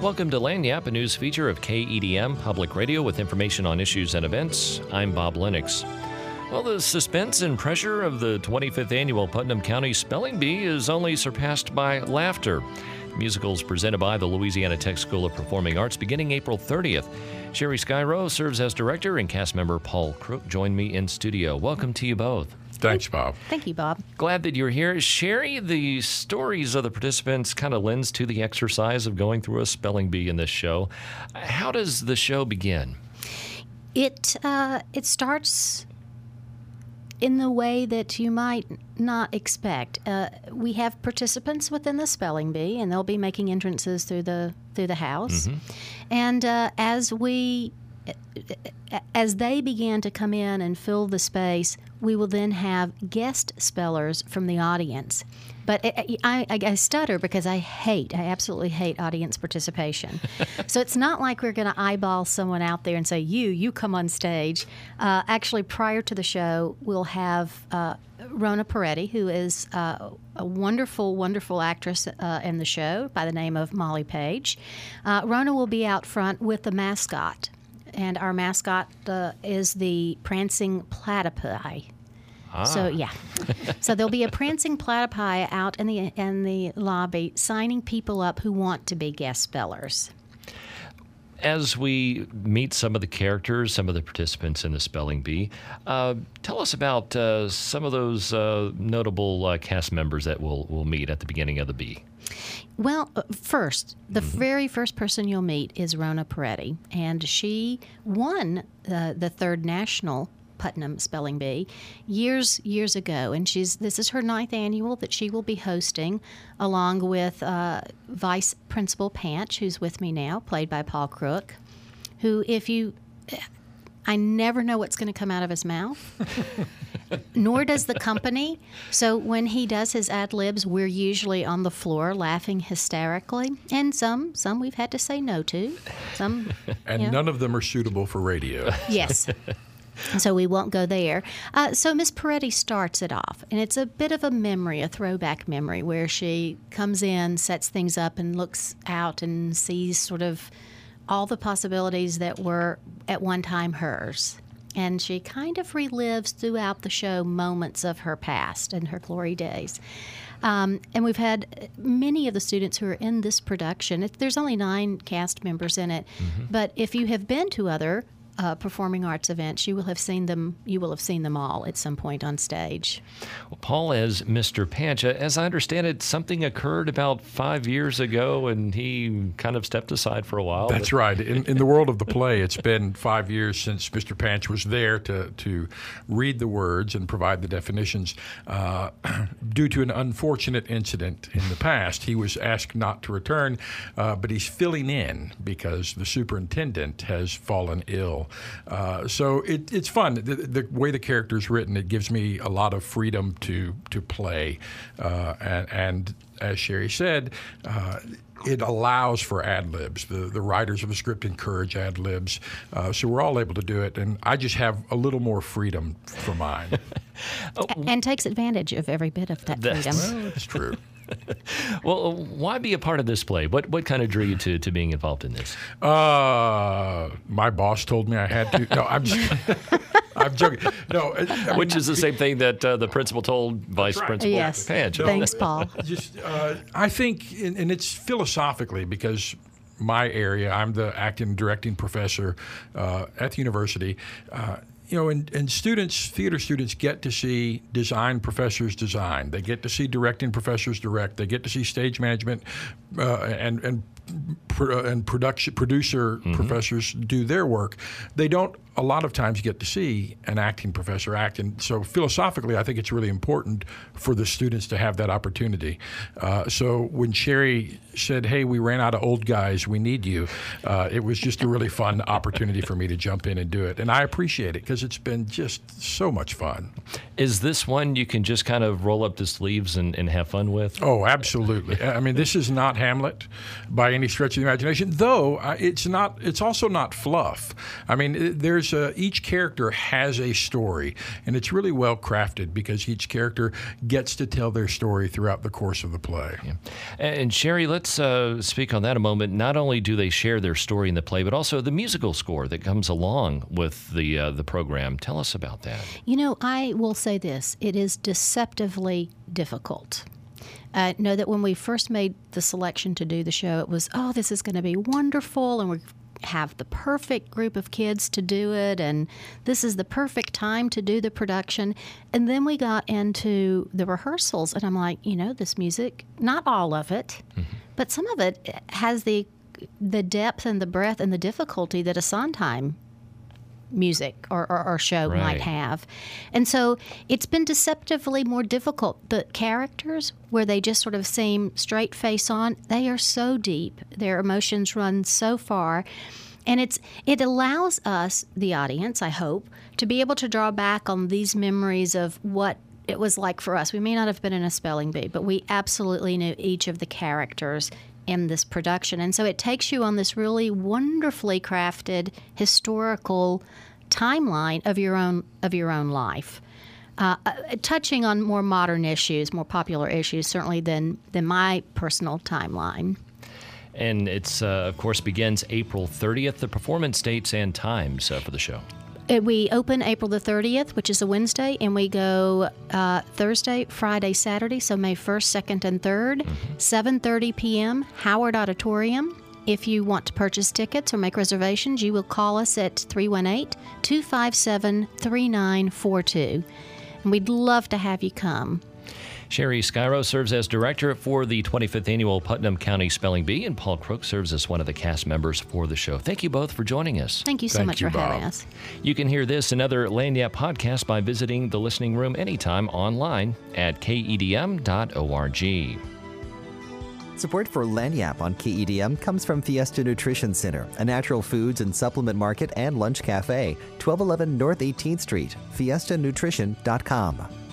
Welcome to Lagniappe, a news feature of KEDM Public Radio with information on issues and events. I'm Bob Lennox. Well, the suspense and pressure of the 25th annual Putnam County Spelling Bee is only surpassed by laughter. Musicals presented by the Louisiana Tech School of Performing Arts beginning April 30th. Sherry Skyro serves as director, and cast member Paul Crook joined me in studio. Welcome to you both. Thanks, Bob. Thank you, Bob. Glad that you're here. Sherry, the stories of the participants kind of lends to the exercise of going through a spelling bee in this show. How does the show begin? It starts in the way that you might not expect. We have participants within the spelling bee, and they'll be making entrances through the house. Mm-hmm. And as they begin to come in and fill the space, we will then have guest spellers from the audience. But I stutter because I absolutely hate audience participation. So it's not like we're going to eyeball someone out there and say, you come on stage. Actually, prior to the show, we'll have Rona Peretti, who is a wonderful, wonderful actress in the show by the name of Molly Page. Rona will be out front with the mascot. And our mascot is the prancing platypi. So so there'll be a prancing platypi out in the lobby signing people up who want to be guest spellers. As we meet some of the characters, some of the participants in the spelling bee, tell us about some of those notable cast members that we'll meet at the beginning of the bee. Well, first, the very first person you'll meet is Rona Peretti, and she won the third national Putnam Spelling Bee years ago, and this is her 9th annual that she will be hosting, along with Vice Principal Panch, who's with me now, played by Paul Crook, who I never know what's going to come out of his mouth. Nor does the company. So when he does his ad-libs, we're usually on the floor laughing hysterically. And some we've had to say no to. None of them are suitable for radio. Yes. So we won't go there. So Miss Peretti starts it off, and it's a bit of a throwback memory, where she comes in, sets things up, and looks out and sees sort of all the possibilities that were at one time hers. And she kind of relives throughout the show moments of her past and her glory days. And we've had many of the students who are in this production. There's only 9 cast members in it. Mm-hmm. But if you have been to other performing arts events, you will have seen them all at some point on stage. Well, Paul, as Mr. Panch, as I understand it, something occurred about 5 years ago, and he kind of stepped aside for a while. That's right. In the world of the play, it's been 5 years since Mr. Panch was there to read the words and provide the definitions. Due to an unfortunate incident in the past, he was asked not to return, but he's filling in because the superintendent has fallen ill. So it's fun. The way the character's written, it gives me a lot of freedom to play. And as Sherry said, it allows for ad-libs. The writers of the script encourage ad-libs. So we're all able to do it. And I just have a little more freedom for mine. And takes advantage of every bit of that freedom. Well, that's true. Well, why be a part of this play? What kind of drew you to being involved in this? My boss told me I had to. No, I'm just I'm joking. No, which is the same thing that the principal told Vice Principal Panch. Thanks, Paul. I think, and it's philosophically, because my area, I'm the acting and directing professor at the university. And students, theater students, get to see design professors design. They get to see directing professors direct. They get to see stage management and producer professors do their work. They don't a lot of times get to see an acting professor act. And so philosophically, I think it's really important for the students to have that opportunity. So when Sherry said, hey, we ran out of old guys, we need you, it was just a really fun opportunity for me to jump in and do it. And I appreciate it because it's been just so much fun. Is this one you can just kind of roll up the sleeves and have fun with? Oh, absolutely. I mean, this is not Hamlet by any stretch of the imagination, though it's not. It's also not fluff. I mean, there's each character has a story, and it's really well crafted because each character gets to tell their story throughout the course of the play. Yeah. And Sherry, let's speak on that a moment. Not only do they share their story in the play, but also the musical score that comes along with the program. Tell us about that. You know, I will say this. It is deceptively difficult. Know that when we first made the selection to do the show, it was, this is going to be wonderful, and we have the perfect group of kids to do it, and this is the perfect time to do the production. And then we got into the rehearsals, and I'm like, this music, not all of it, but some of it has the depth and the breadth and the difficulty that a Sondheim music or show might have. And so it's been deceptively more difficult. The characters, where they just sort of seem straight face on, they are so deep. Their emotions run so far. And it allows us, the audience, I hope, to be able to draw back on these memories of what it was like for us. We may not have been in a spelling bee, but we absolutely knew each of the characters in this production. And so it takes you on this really wonderfully crafted historical timeline of your own life, touching on more modern issues, more popular issues, certainly than my personal timeline. And it's, of course, begins April 30th, the performance dates and times for the show. We open April the 30th, which is a Wednesday, and we go Thursday, Friday, Saturday, so May 1st, 2nd, and 3rd, 7:30 p.m., Howard Auditorium. If you want to purchase tickets or make reservations, you will call us at 318-257-3942. And we'd love to have you come. Sherry Skyro serves as director for the 25th Annual Putnam County Spelling Bee, and Paul Crook serves as one of the cast members for the show. Thank you both for joining us. Thank you so much for having us. You can hear this and other Lagniappe podcasts by visiting the listening room anytime online at kedm.org. Support for Lagniappe on KEDM comes from Fiesta Nutrition Center, a natural foods and supplement market and lunch cafe, 1211 North 18th Street, fiestanutrition.com.